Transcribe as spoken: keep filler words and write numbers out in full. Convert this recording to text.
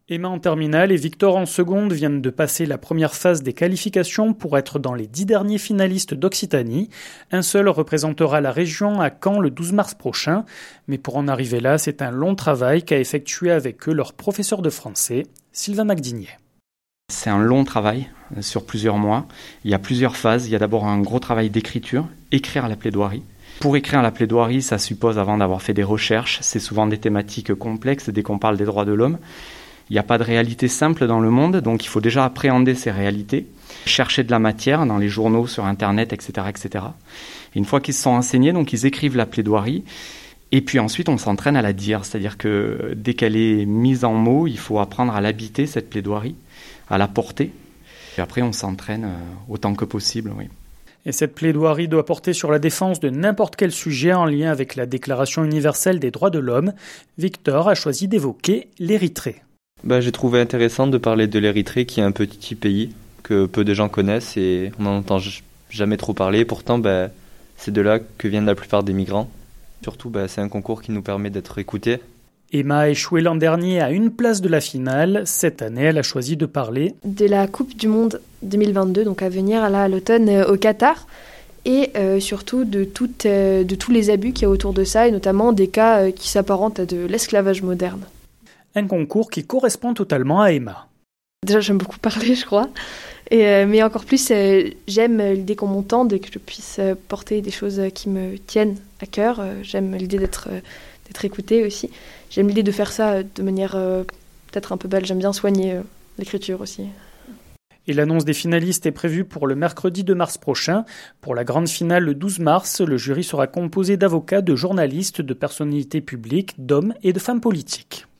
Emma en terminale et Victor en seconde viennent de passer la première phase des qualifications pour être dans les dix derniers finalistes d'Occitanie. Un seul représentera la région à Caen le douze mars prochain. Mais pour en arriver là, c'est un long travail qu'a effectué avec eux leur professeur de français, Sylvain Macdignier. C'est un long travail sur plusieurs mois. Il y a plusieurs phases. Il y a d'abord un gros travail d'écriture, écrire la plaidoirie. Pour écrire la plaidoirie, ça suppose avant d'avoir fait des recherches. C'est souvent des thématiques complexes dès qu'on parle des droits de l'homme. Il n'y a pas de réalité simple dans le monde, donc il faut déjà appréhender ces réalités, chercher de la matière dans les journaux, sur Internet, et cetera, et cetera. Et une fois qu'ils se sont enseignés, donc ils écrivent la plaidoirie, et puis ensuite on s'entraîne à la dire, c'est-à-dire que dès qu'elle est mise en mots, il faut apprendre à l'habiter, cette plaidoirie, à la porter, et après on s'entraîne autant que possible, oui. Et cette plaidoirie doit porter sur la défense de n'importe quel sujet en lien avec la Déclaration universelle des droits de l'homme. Victor a choisi d'évoquer l'Érythrée. Bah, j'ai trouvé intéressant de parler de l'Érythrée, qui est un petit pays que peu de gens connaissent et on n'en entend jamais trop parler. Pourtant, bah, c'est de là que viennent la plupart des migrants. Surtout, bah, c'est un concours qui nous permet d'être écoutés. Emma a échoué l'an dernier à une place de la finale. Cette année, elle a choisi de parler de la Coupe du Monde deux mille vingt-deux, donc à venir là, à l'automne euh, au Qatar. Et euh, surtout de, tout, euh, de tous les abus qu'il y a autour de ça, et notamment des cas euh, qui s'apparentent à de l'esclavage moderne. Un concours qui correspond totalement à Emma. Déjà, j'aime beaucoup parler, je crois. Et, euh, mais encore plus, euh, j'aime l'idée qu'on m'entende et que je puisse euh, porter des choses qui me tiennent à cœur. Euh, j'aime l'idée d'être, euh, d'être écoutée aussi. J'aime l'idée de faire ça de manière euh, peut-être un peu belle. J'aime bien soigner euh, l'écriture aussi. Et l'annonce des finalistes est prévue pour le mercredi deux mars prochain. Pour la grande finale le douze mars, le jury sera composé d'avocats, de journalistes, de personnalités publiques, d'hommes et de femmes politiques.